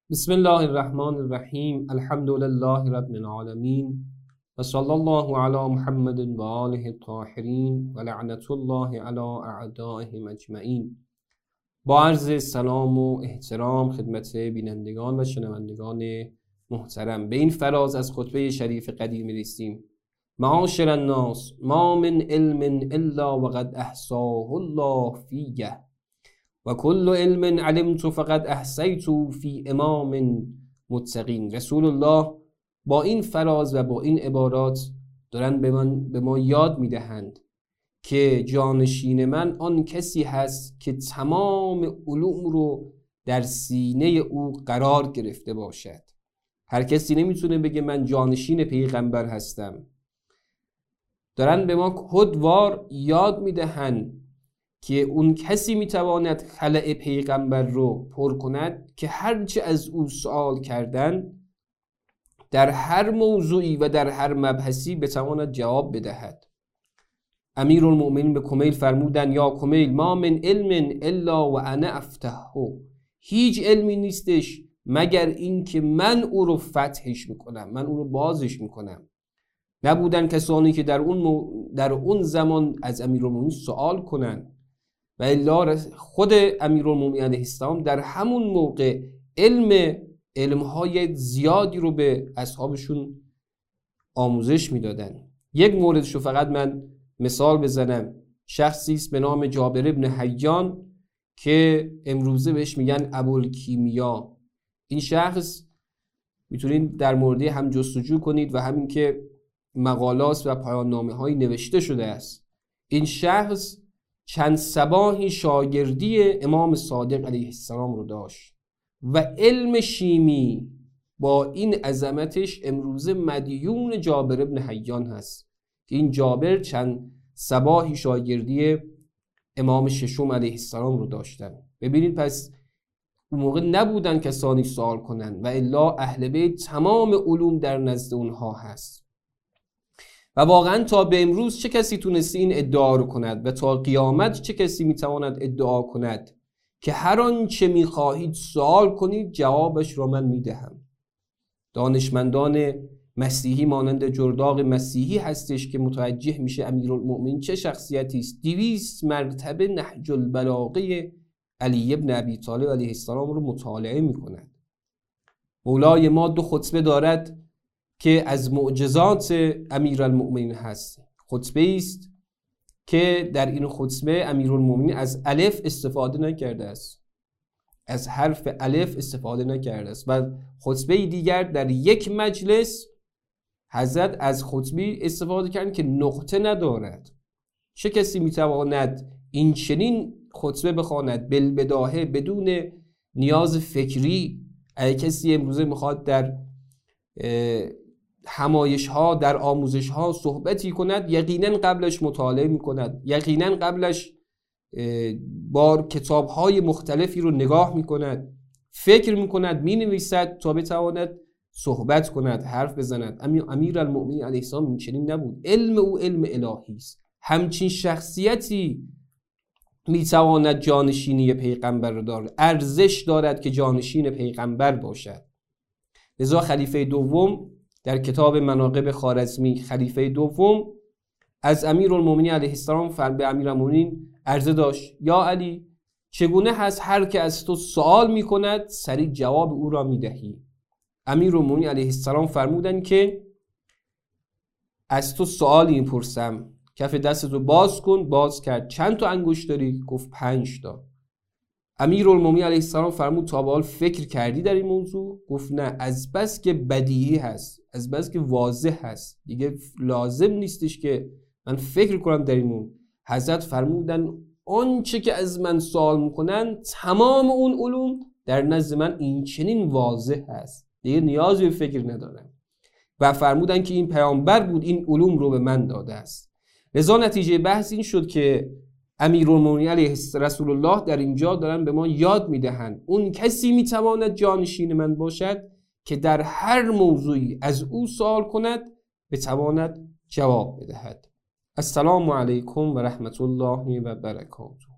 بسم الله الرحمن الرحیم. الحمد لله رب العالمین و صلی الله علی محمد و آله الطاهرین و لعنت الله علی اعدائهم اجمعین. با عرض سلام و احترام خدمت بینندگان و شنوندگان محترم، به این فراز از خطبه شریف قدیر می‌رسیم. معاشر الناس، ما من علم الا وقد احصاه الله فیه و کل علم علمت فقد احصیت فی امام متقین. رسول الله با این فراز و با این عبارات دارن به ما یاد میدهند که جانشین من آن کسی هست که تمام علوم رو در سینه او قرار گرفته باشد. هر کسی نمیتونه بگه من جانشین پیغمبر هستم. دارن به ما کدوار یاد میدهند که اون کسی میتواند خلأ پیغمبر رو پر کند که هرچه از او سوال کردن در هر موضوعی و در هر مبحثی بتواند جواب بدهد. امیرالمؤمنین به کمیل فرمودن یا کمیل ما من علم الا و انا افتحه، هیچ علمی نیستش مگر این که من او رو فتحش میکنم، من او رو بازش میکنم. نبودن کسانی که در اون زمان از امیرالمؤمنین سوال کنن و الا خود امیرالمؤمنین علیه السلام در همون موقع علمهای زیادی رو به اصحابشون آموزش میدادن. یک موردش رو فقط من مثال بزنم. شخصی است به نام جابر ابن حیان که امروزه بهش میگن ابوالکیمیا. این شخص میتونید در مورد هم جستجو کنید و همین که مقالات و پایان نامه هایی نوشته شده است. این شخص چند صباحی شاگردی امام صادق علیه السلام رو داشت و علم شیمی با این عظمتش امروزه مدیون جابر ابن حیان هست که این جابر چند صباحی شاگردی امام ششم علیه السلام رو داشتن. ببینید پس اون موقع نبودن کسانی سوال کنن و الا اهل بیت تمام علوم در نزد اونها هست. و واقعا تا به امروز چه کسی تونسته این ادعا رو کند و تا قیامت چه کسی میتواند ادعا کند که هر آنچه میخواهید سوال کنید جوابش را من میدهم. دانشمندان مسیحی مانند جرداق مسیحی هستش که متوجه میشه امیرالمؤمنین چه شخصیتی است. 200 مرتبه نهج البلاغه علی ابن ابی طالب علیه السلام رو مطالعه میکند. مولای ما 2 خطبه دارد که از معجزات امیرالمؤمنین هست. خطبه است که در این خطبه امیرالمؤمنین از الف استفاده نکرده است، از حرف الف استفاده نکرده است. و خطبه دیگر در یک مجلس حضرت از خطبه استفاده کردن که نقطه ندارد. چه کسی میتواند این چنین خطبه بخواند بالبداهه بدون نیاز فکری؟ اگه کسی امروزه میخواد در همایش ها در آموزش ها صحبتی کند یقینا قبلش مطالعه میکند، یقینا قبلش با کتاب های مختلفی رو نگاه میکند، فکر میکند، مینویسد تا بتواند صحبت کند، حرف بزند. امیرالمؤمنین علیه السلام این چنین نبود. علم او علم الهی است. همچین شخصیتی میتواند جانشینی پیغمبر رو دارد، ارزش دارد که جانشین پیغمبر باشد. لذا خلیفه دوم در کتاب مناقب خوارزمی، خلیفه دوم از امیرالمؤمنین علیه السلام به امیرالمؤمنین عرضه داشت یا علی، چگونه هست هر که از تو سوال میکند سریع جواب او را میدهی؟ امیرالمؤمنین علیه السلام فرمودند که از تو سوالی میپرسم، کف دستتو باز کن. باز کرد. چند تا انگشت داری؟ گفت 5 تا. امیرالمؤمنین علیه السلام فرمود تا به حال فکر کردی در این موضوع؟ گفت نه، از بس که بدیهی هست، از بس که واضح هست، دیگه لازم نیستش که من فکر کنم در این موضوع. حضرت فرمودن آنچه که از من سوال میکنن تمام اون علوم در نزد من این چنین واضح هست، دیگه نیازی به فکر ندارم. و فرمودن که این پیامبر بود این علوم رو به من داده است. لذا نتیجه بحث این شد که امیرالمؤمنین علیه رسول الله در اینجا دارن به ما یاد میدهند اون کسی میتواند جانشین من باشد که در هر موضوعی از او سوال کند بتواند جواب بدهد. السلام علیکم و رحمت الله و برکاته.